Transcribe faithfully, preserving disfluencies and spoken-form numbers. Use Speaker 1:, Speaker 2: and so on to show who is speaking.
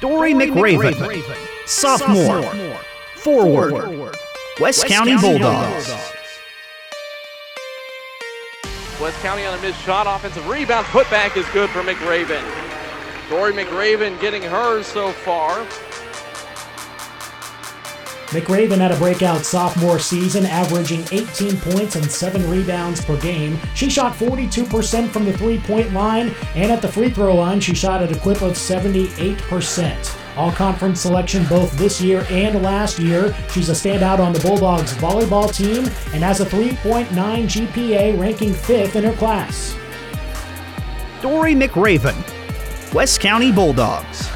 Speaker 1: Dory McRaven, sophomore, forward, West County Bulldogs.
Speaker 2: West County on a missed shot, offensive rebound, putback is good for McRaven. Dory McRaven getting hers so far.
Speaker 3: McRaven had a breakout sophomore season, averaging eighteen points and seven rebounds per game. She shot forty-two percent from the three-point line, and at the free throw line, she shot at a clip of seventy-eight percent. All-conference selection both this year and last year. She's a standout on the Bulldogs volleyball team and has a three point nine G P A, ranking fifth in her class.
Speaker 1: Dory McRaven, West County Bulldogs.